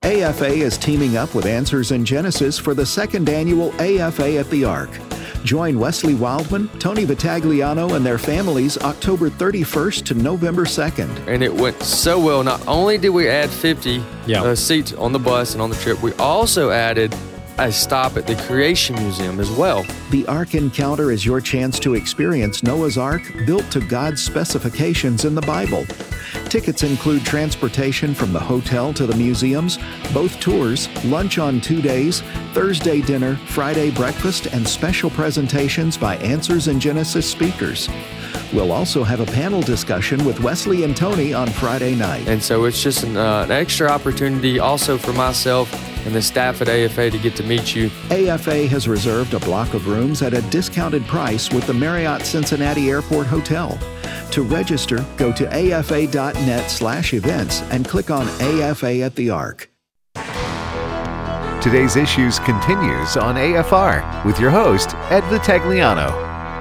AFA is teaming up with Answers in Genesis for the second annual AFA at the Ark. Join Wesley Wildman, Tony Vitagliano, and their families October 31st to November 2nd. And it went so well. Not only did we add 50 seats on the bus and on the trip, we also added a stop at the Creation Museum as well. The Ark Encounter is your chance to experience Noah's Ark built to God's specifications in the Bible. Tickets include transportation from the hotel to the museums, both tours, lunch on 2 days, Thursday dinner, Friday breakfast, and special presentations by Answers in Genesis speakers. We'll also have a panel discussion with Wesley and Tony on Friday night. And so it's just an extra opportunity also for myself and the staff at AFA to get to meet you. AFA has reserved a block of rooms at a discounted price with the Marriott Cincinnati Airport Hotel. To register, go to afa.net/events and click on AFA at the Ark. Today's Issues continues on AFR with your host, Ed Vitagliano.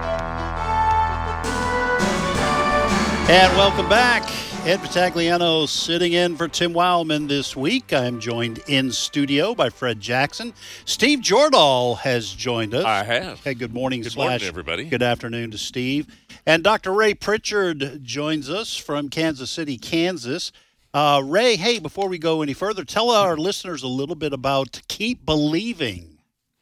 And welcome back. Ed Vitagliano sitting in for Tim Wildman this week. I'm joined in studio by Fred Jackson. Steve Jordahl has joined us. I have. Hey, good morning. Good morning, everybody. Good afternoon to Steve. And Dr. Ray Pritchard joins us from Kansas City, Kansas. Ray, hey, before we go any further, tell our listeners a little bit about Keep Believing.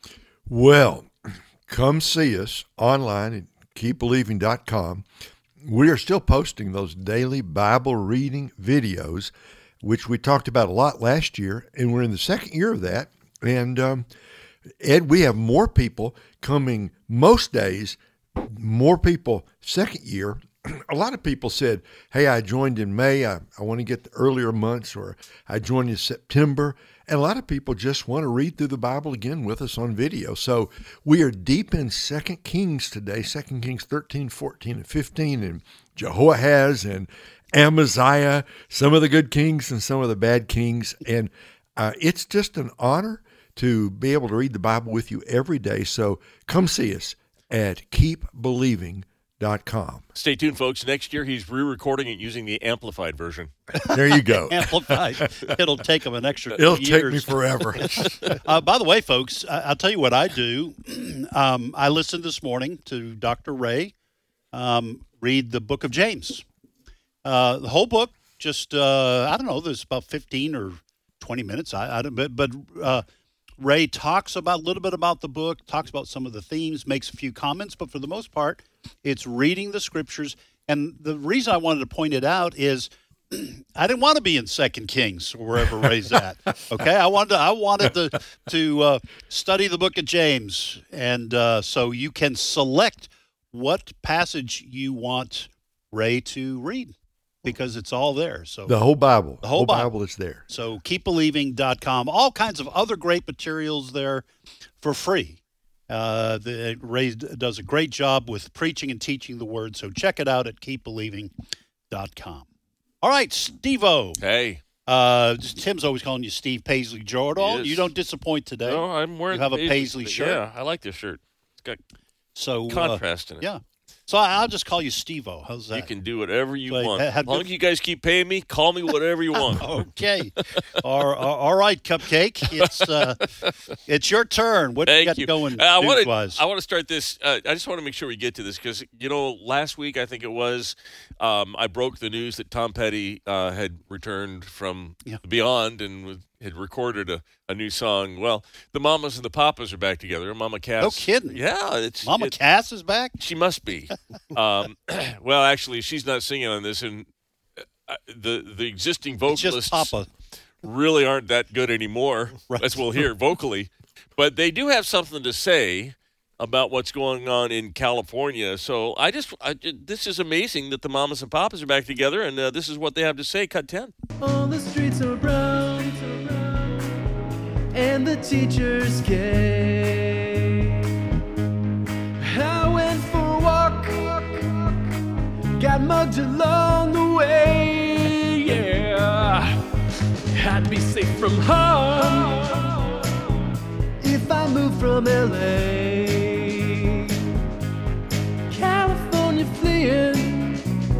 Well, come see us online at keepbelieving.com. We are still posting those daily Bible reading videos, which we talked about a lot last year, and we're in the second year of that. And Ed, we have more people coming most days, more people second year. A lot of people said, hey, I joined in May, I want to get the earlier months, or I joined in September. And a lot of people just want to read through the Bible again with us on video. So we are deep in 2 Kings today, 2 Kings 13, 14, and 15, and Jehoahaz and Amaziah, some of the good kings and some of the bad kings. And it's just an honor to be able to read the Bible with you every day. So come see us at keepbelieving.com. Stay tuned, folks. Next year, he's re-recording it using the amplified version. There you go. Amplified. It'll take him an extra 2 It'll years. take me forever. By the way, folks, I'll tell you what I do. I listened this morning to Dr. Ray read the book of James. The whole book, just, I don't know, there's about 15 or 20 minutes. But Ray talks about a little bit about the book, talks about some of the themes, makes a few comments, but for the most part, it's reading the scriptures. And the reason I wanted to point it out is I didn't want to be in 2 Kings or wherever Ray's at. Okay, I wanted to study the book of James, and so you can select what passage you want Ray to read, because it's all there. So The whole Bible. The whole Bible is there. So keepbelieving.com. All kinds of other great materials there for free. Ray does a great job with preaching and teaching the word, so check it out at keepbelieving.com. All right, Steve-O. Hey. Tim's always calling you Steve Paisley Jordahl. You don't disappoint today. No, I'm wearing You have a Paisley shirt. Yeah, I like this shirt. It's got contrast in it. Yeah. So I'll just call you Steve-O. How's that? You can do whatever you want. As long as you guys keep paying me, call me whatever you want. Okay. All right, Cupcake. It's your turn. What Thank you got you. going I news-wise? want to start this. I just want to make sure we get to this because, last week I think it was, I broke the news that Tom Petty had returned from Beyond and had recorded a new song. Well, the Mamas and the Papas are back together. Mama Cass. No kidding. Yeah. Mama Cass is back? She must be. Well, actually, she's not singing on this, and the existing vocalists really aren't that good anymore, as we'll hear vocally. But they do have something to say about what's going on in California. So this is amazing that the Mamas and Papas are back together, and this is what they have to say. Cut 10. All the streets are brown, and the teachers gay. I went for a walk, got mugged along the way, yeah. I'd be safe from harm if I moved from LA. California fleeing,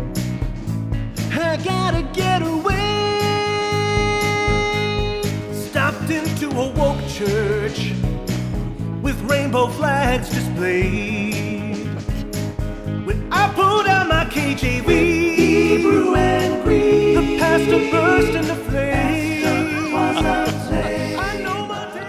I gotta get away. walked into a woke church with rainbow flags displayed. When I pulled out my KJV, Hebrew and Greek, the pastor burst into flames. I know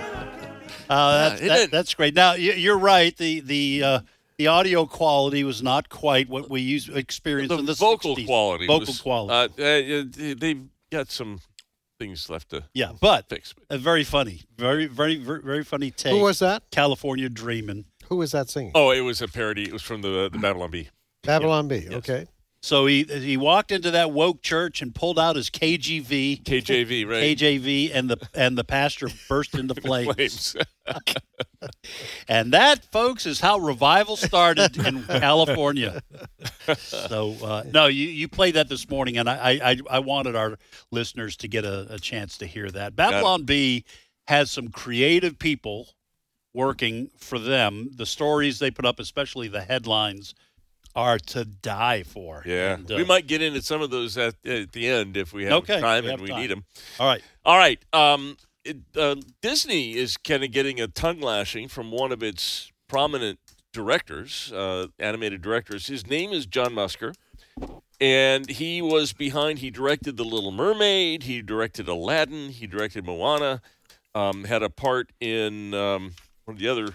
my that's great. Now you're right. The audio quality was not quite what we experienced in the vocal 60s. quality. Vocal quality. They've got some things left to fix. Very funny. Very, very, very, very funny take. Who was that? California Dreamin'. Who was that singing? Oh, it was a parody. It was from the Babylon Bee. Babylon Bee, okay. So he walked into that woke church and pulled out his KJV, right? KJV, and the pastor burst into flames. And that, folks, is how revival started in California. So no, you played that this morning, and I wanted our listeners to get a chance to hear that. Babylon Bee has some creative people working for them. The stories they put up, especially the headlines, are to die for. Yeah. And, we might get into some of those at the end if we have time and we need them. All right. Disney is kind of getting a tongue lashing from one of its prominent directors, animated directors. His name is John Musker, and he directed The Little Mermaid, he directed Aladdin, he directed Moana, had a part in one of the other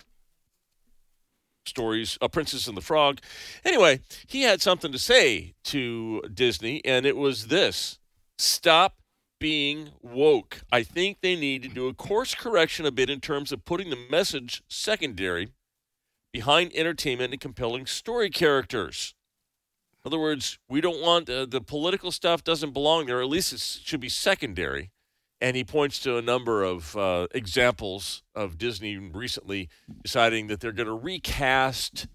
stories, A Princess and the Frog. Anyway, he had something to say to Disney, and it was this: stop being woke. I think they need to do a course correction a bit in terms of putting the message secondary behind entertainment and compelling story characters. In other words, we don't want the political stuff doesn't belong there, or at least it should be secondary. And he points to a number of examples of Disney recently deciding that they're going to recast,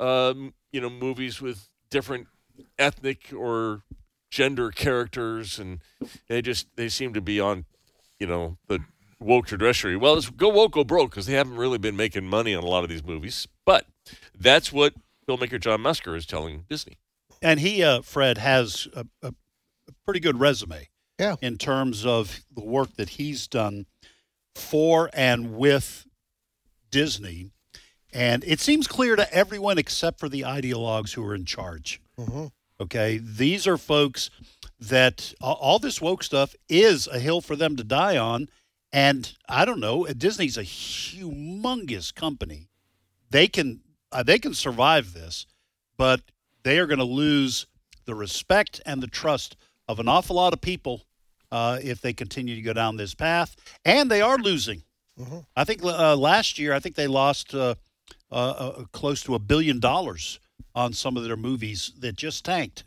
movies with different ethnic or gender characters, and they seem to be on, the woke trajectory. Well, it's go woke, go broke, because they haven't really been making money on a lot of these movies. But that's what filmmaker John Musker is telling Disney. And he, Fred, has a pretty good resume. Yeah. In terms of the work that he's done for and with Disney. And it seems clear to everyone except for the ideologues who are in charge. Mm-hmm. Okay? These are folks that all this woke stuff is a hill for them to die on. And I don't know, Disney's a humongous company. They can survive this, but they are going to lose the respect and the trust of an awful lot of people if they continue to go down this path. And they are losing. Mm-hmm. I think last year, they lost close to $1 billion on some of their movies that just tanked.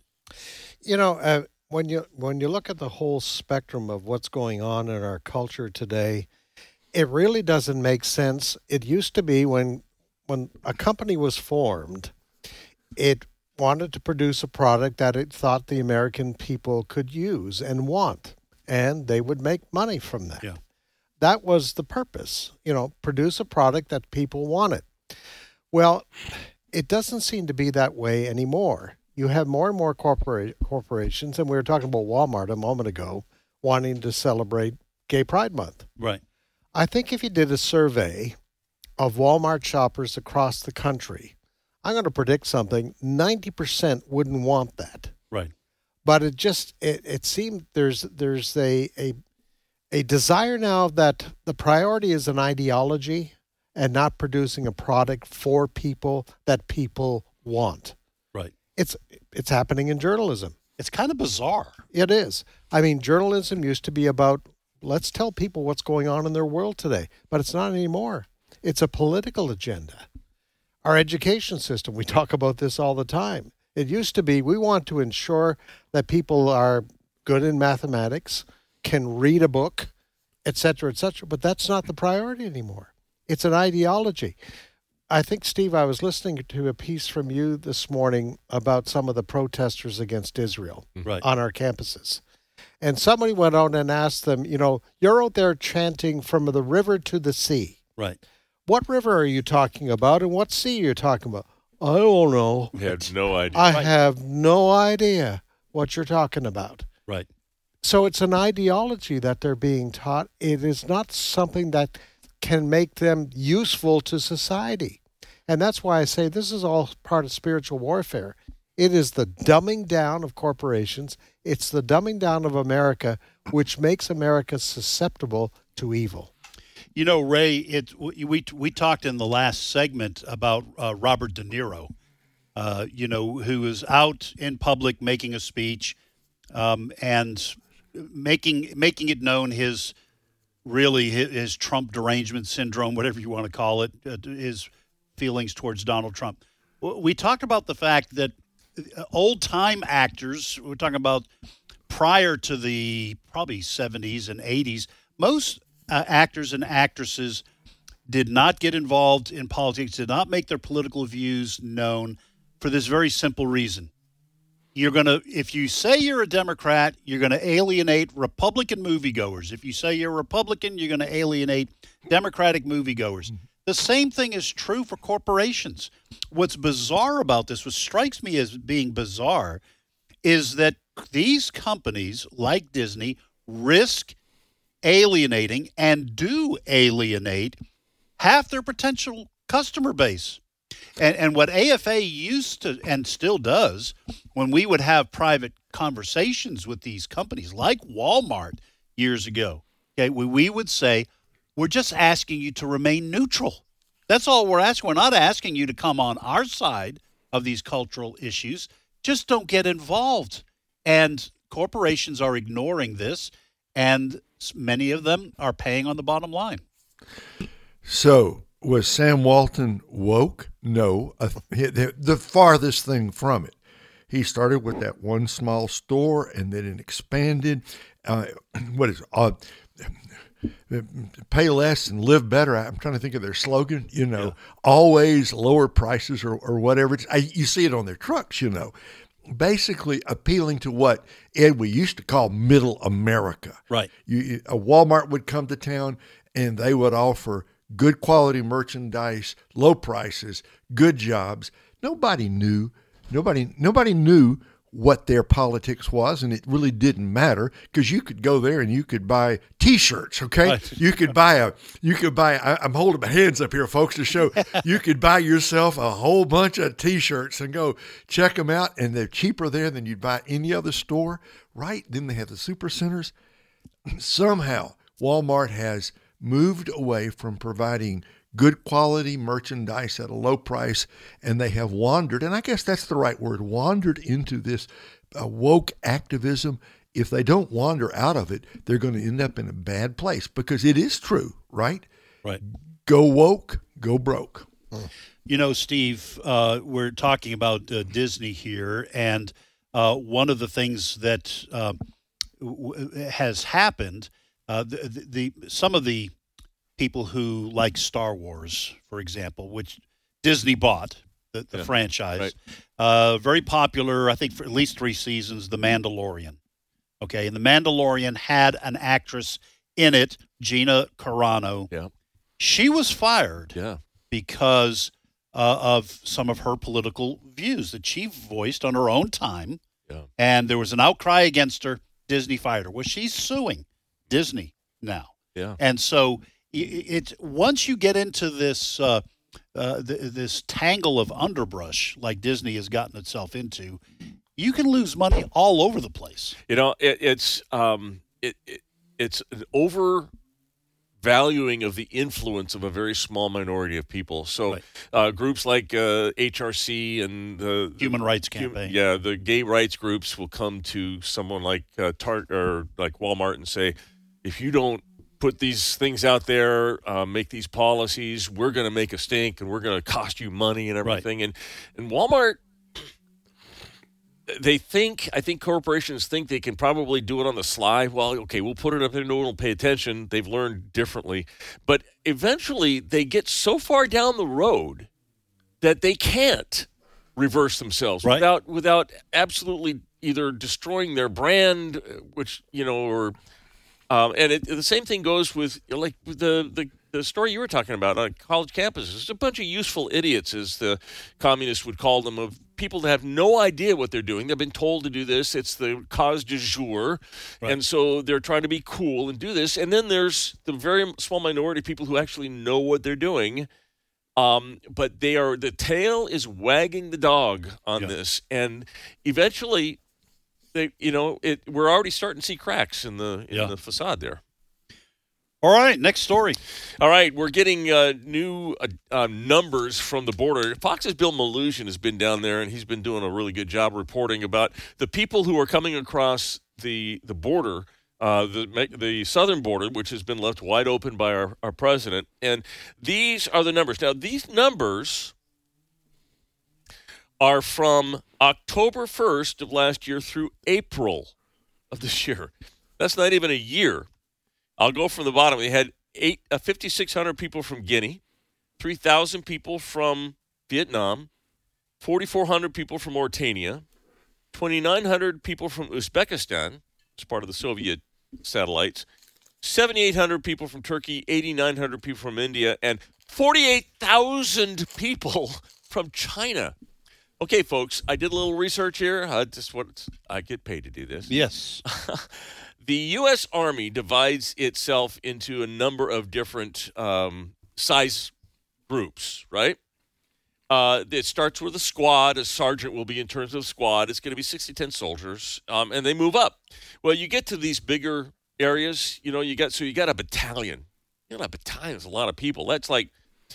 When you look at the whole spectrum of what's going on in our culture today, it really doesn't make sense. It used to be when a company was formed, it wanted to produce a product that it thought the American people could use and want, and they would make money from that. Yeah. That was the purpose, produce a product that people wanted. Well, it doesn't seem to be that way anymore. You have more and more corporations, and we were talking about Walmart a moment ago, wanting to celebrate Gay Pride Month. Right. I think if you did a survey of Walmart shoppers across the country, I'm going to predict something, 90% wouldn't want that. Right. But it seemed there's a desire now that the priority is an ideology and not producing a product for people that people want. Right. It's happening in journalism. It's kind of bizarre. It is. I mean, journalism used to be about, let's tell people what's going on in their world today, but it's not anymore. It's a political agenda. Our education system, we talk about this all the time. It used to be, we want to ensure that people are good in mathematics, can read a book, et cetera, but that's not the priority anymore. It's an ideology. I think, Steve, I was listening to a piece from you this morning about some of the protesters against Israel on our campuses. And somebody went out and asked them, you're out there chanting from the river to the sea. Right. What river are you talking about and what sea are you talking about? I don't know. I had no idea. I have no idea what you're talking about. Right. So it's an ideology that they're being taught. It is not something that can make them useful to society. And that's why I say this is all part of spiritual warfare. It is the dumbing down of corporations. It's the dumbing down of America, which makes America susceptible to evil. You know, Ray, we talked in the last segment about Robert De Niro, who was out in public making a speech and making it known his Trump derangement syndrome, whatever you want to call it, his feelings towards Donald Trump. We talked about the fact that old-time actors, we're talking about prior to the probably 70s and 80s, most actors and actresses did not get involved in politics, did not make their political views known for this very simple reason. If you say you're a Democrat, you're going to alienate Republican moviegoers. If you say you're a Republican, you're going to alienate Democratic moviegoers. The same thing is true for corporations. What's bizarre about this, what strikes me as being bizarre, is that these companies like Disney risk alienating and do alienate half their potential customer base. And what AFA used to and still does, when we would have private conversations with these companies like Walmart years ago, okay, we would say, we're just asking you to remain neutral. That's all we're asking. We're not asking you to come on our side of these cultural issues. Just don't get involved. And corporations are ignoring this, and many of them are paying on the bottom line. So was Sam Walton woke? No, the farthest thing from it. He started with that one small store, and then it expanded. Pay less and live better. I'm trying to think of their slogan, always lower prices or whatever. You see it on their trucks, basically appealing to what, Ed, we used to call middle America. Right. A Walmart would come to town and they would offer good quality merchandise, low prices, good jobs. Nobody knew what their politics was, and it really didn't matter because you could go there and you could buy T-shirts. Okay, right. You could buy. I'm holding my hands up here, folks, to show. You could buy yourself a whole bunch of T-shirts and go check them out, and they're cheaper there than you'd buy any other store. Right? Then they have the super centers. Somehow, Walmart has moved away from providing good quality merchandise at a low price, and they have wandered, and I guess that's the right word, wandered into this woke activism. If they don't wander out of it, they're going to end up in a bad place because it is true, right? Right. Go woke, go broke. Steve, we're talking about Disney here, and one of the things that has happened, some of the people who like Star Wars, for example, which Disney bought, the franchise, right. Very popular, I think, for at least 3 seasons, The Mandalorian. Okay, and The Mandalorian had an actress in it, Gina Carano. Yeah. She was fired because of some of her political views that she voiced on her own time, and there was an outcry against her. Disney fired her. Well, she's suing Disney now. Yeah. And so it's once you get into this this tangle of underbrush like Disney has gotten itself into, you can lose money all over the place. It's an overvaluing of the influence of a very small minority of people. So groups like HRC and the Human Rights Campaign, the gay rights groups will come to someone like Target or like Walmart and say, if you don't put these things out there, make these policies, we're going to make a stink and we're going to cost you money and everything. Right. And Walmart, I think corporations think they can probably do it on the sly. Well, okay, we'll put it up there, no one will pay attention. They've learned differently. But eventually they get so far down the road that they can't reverse themselves without absolutely either destroying their brand, which, or... and the same thing goes with the story you were talking about on college campuses. It's a bunch of useful idiots, as the communists would call them, of people that have no idea what they're doing. They've been told to do this. It's the cause du jour. Right. And so they're trying to be cool and do this. And then there's the very small minority of people who actually know what they're doing. But the tail is wagging the dog on this. And eventually, we're already starting to see cracks in the facade there. All right, next story. All right, we're getting new numbers from the border. Fox's Bill Maloogian has been down there, and he's been doing a really good job reporting about the people who are coming across the border, the southern border, which has been left wide open by our president. And these are the numbers. Now, these numbers are from October 1st of last year through April of this year. That's not even a year. I'll go from the bottom. We had 5,600 people from Guinea, 3,000 people from Vietnam, 4,400 people from Mauritania, 2,900 people from Uzbekistan, it's part of the Soviet satellites, 7,800 people from Turkey, 8,900 people from India, and 48,000 people from China. Okay, folks, I did a little research here. I get paid to do this. Yes. The U.S. Army divides itself into a number of different size groups, right? It starts with a squad. A sergeant will be in terms of squad. It's going to be 6 to 10 soldiers, and they move up. Well, you get to these bigger areas, you got a battalion. A battalion is a lot of people. That's like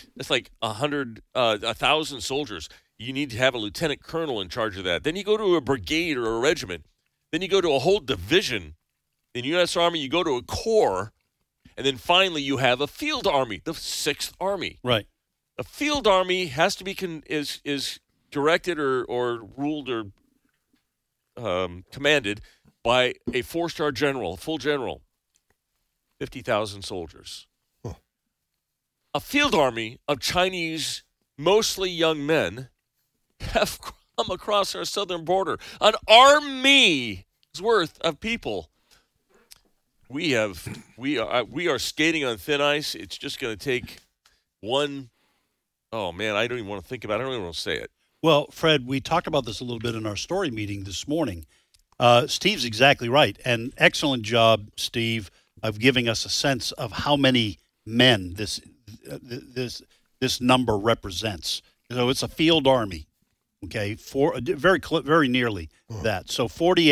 1,000 soldiers. You need to have a lieutenant colonel in charge of that. Then you go to a brigade or a regiment. Then you go to a whole division. In the U.S. Army, you go to a corps, and then finally you have a field army, the 6th Army. Right. A field army has to be is directed or ruled or commanded by a 4-star general, a full general, 50,000 soldiers. Huh. A field army of Chinese, mostly young men, have come across our southern border. An army's worth of people. We are skating on thin ice. It's just going to take one. Oh man, I don't even want to think about it. I don't even want to say it. Well, Fred, we talked about this a little bit in our story meeting this morning. Steve's exactly right, and excellent job, Steve, of giving us a sense of how many men this number represents. So it's a field army, okay, very nearly that. So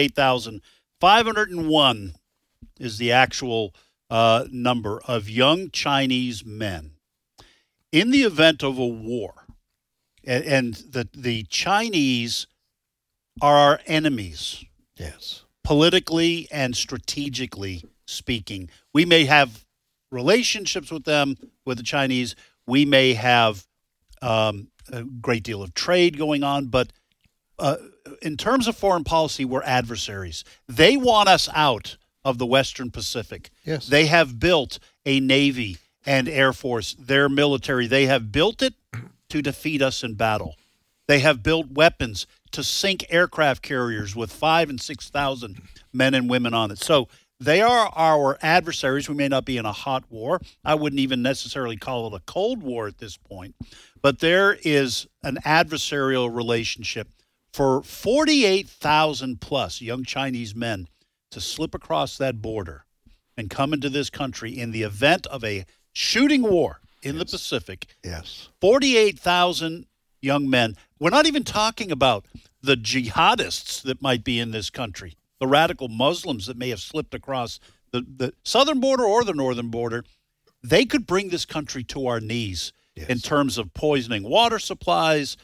48,501 is the actual number of young Chinese men. In the event of a war, and the Chinese are our enemies. Yes. Politically and strategically speaking. We may have relationships with them, with the Chinese. We may have a great deal of trade going on, but in terms of foreign policy, we're adversaries. They want us out of the Western Pacific. Yes. They have built a Navy and Air Force, their military. They have built it to defeat us in battle. They have built weapons to sink aircraft carriers with 5,000 and 6,000 men and women on it. So they are our adversaries. We may not be in a hot war. I wouldn't even necessarily call it a Cold War at this point. But there is an adversarial relationship for 48,000 plus young Chinese men to slip across that border and come into this country in the event of a shooting war in the Pacific. Yes. 48,000 young men. We're not even talking about the jihadists that might be in this country, the radical Muslims that may have slipped across the southern border or the northern border. They could bring this country to our knees in terms of poisoning water supplies,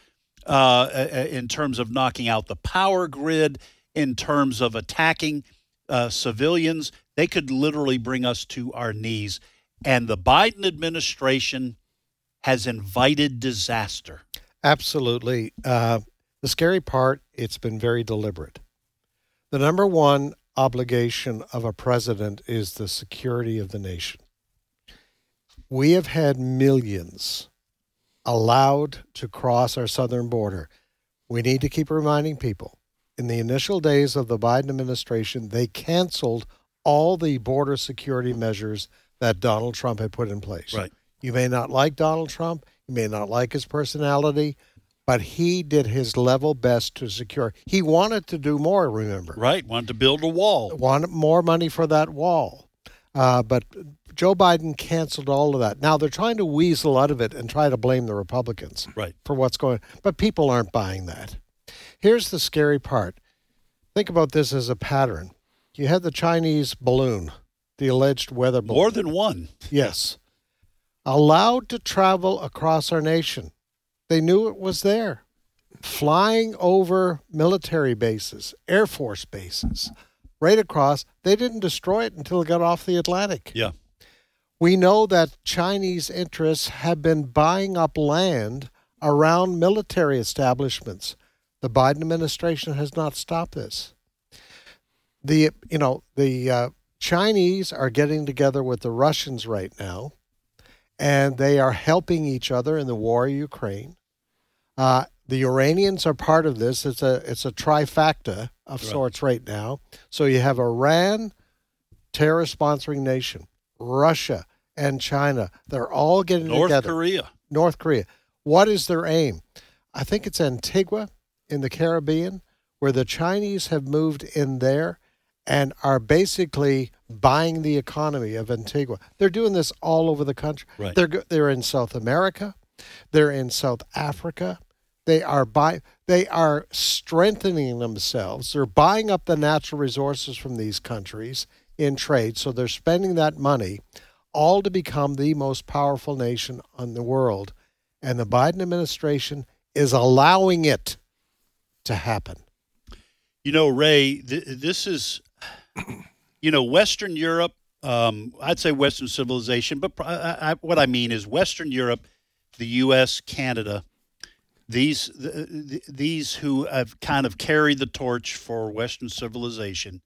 in terms of knocking out the power grid, in terms of attacking civilians. They could literally bring us to our knees. And the Biden administration has invited disaster. Absolutely. The scary part, it's been very deliberate. The number one obligation of a president is the security of the nation. We have had millions allowed to cross our southern border. We need to keep reminding people, in the initial days of the Biden administration, they canceled all the border security measures that Donald Trump had put in place. Right. You may not like Donald Trump. You may not like his personality, But he did his level best to secure. He wanted to do more, remember? Right, wanted to build a wall. Wanted more money for that wall. But Joe Biden canceled all of that. Now they're trying to weasel out of it and try to blame the Republicans for what's going on. But people aren't buying that. Here's the scary part. Think about this as a pattern. You had the Chinese balloon, the alleged weather balloon. More than one. Yes. Allowed to travel across our nation. They knew it was there. Flying over military bases, Air Force bases, right across. They didn't destroy it until it got off the Atlantic. Yeah. We know that Chinese interests have been buying up land around military establishments. The Biden administration has not stopped this. The Chinese are getting together with the Russians right now, and they are helping each other in the war in Ukraine. The Iranians are part of this. It's a trifecta of sorts right now. So you have Iran, terror-sponsoring nation, Russia, and China. They're all getting together. North Korea. What is their aim? I think it's Antigua in the Caribbean, where the Chinese have moved in there and are basically buying the economy of Antigua. They're doing this all over the country. Right. They're in South America. They're in South Africa. They are strengthening themselves. They're buying up the natural resources from these countries in trade. So they're spending that money all to become the most powerful nation in the world. And the Biden administration is allowing it to happen. You know, Ray, this is, Western Europe, I'd say Western civilization, but what I mean is Western Europe, the U.S., Canada, these who have kind of carried the torch for Western civilization.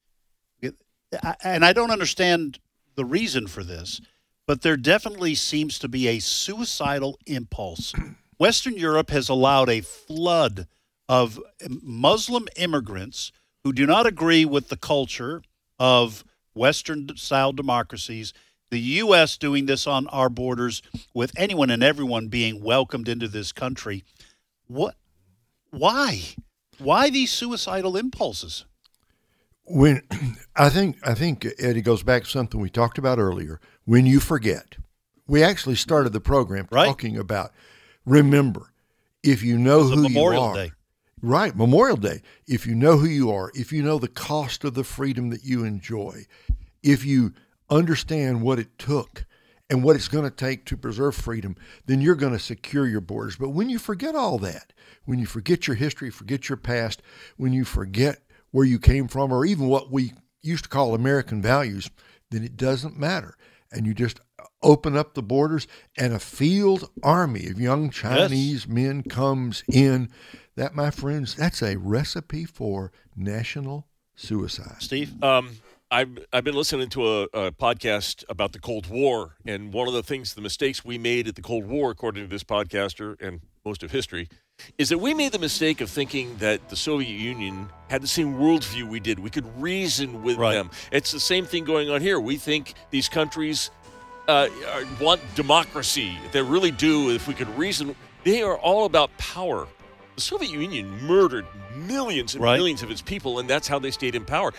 And I don't understand the reason for this, but there definitely seems to be a suicidal impulse. Western Europe has allowed a flood of Muslim immigrants who do not agree with the culture of Western-style democracies. The U.S. doing this on our borders with anyone and everyone being welcomed into this country. What? Why? Why these suicidal impulses? When I think Eddie goes back to something we talked about earlier. When you forget, we actually started the program talking about. Remember, if you know who Memorial you are, Day. Right, Memorial Day. If you know who you are, if you know the cost of the freedom that you enjoy, if you understand what it took and what it's going to take to preserve freedom, then you're going to secure your borders. But when you forget all that, when you forget your history, forget your past, when you forget where you came from, or even what we used to call American values, then it doesn't matter. And you just open up the borders and a field army of young Chinese men comes in. That, my friends, that's a recipe for national suicide. Steve? I've been listening to a podcast about the Cold War, and one of the mistakes we made at the Cold War, according to this podcaster and most of history, is that we made the mistake of thinking that the Soviet Union had the same worldview we did. We could reason with them. It's the same thing going on here. We think these countries want democracy. They really do. If we could reason, they are all about power. The Soviet Union murdered millions and millions of its people, and that's how they stayed in power.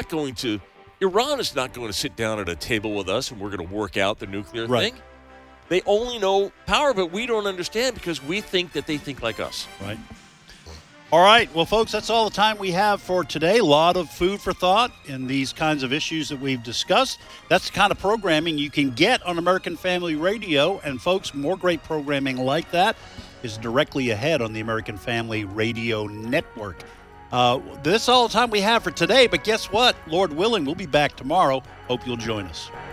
Iran is not going to sit down at a table with us and we're going to work out the nuclear thing. They only know power, but we don't understand because we think that they think like us. Right. All right. Well, folks, that's all the time we have for today. A lot of food for thought in these kinds of issues that we've discussed. That's the kind of programming you can get on American Family Radio. And, folks, more great programming like that is directly ahead on the American Family Radio Network. This is all the time we have for today, but guess what? Lord willing, we'll be back tomorrow. Hope you'll join us.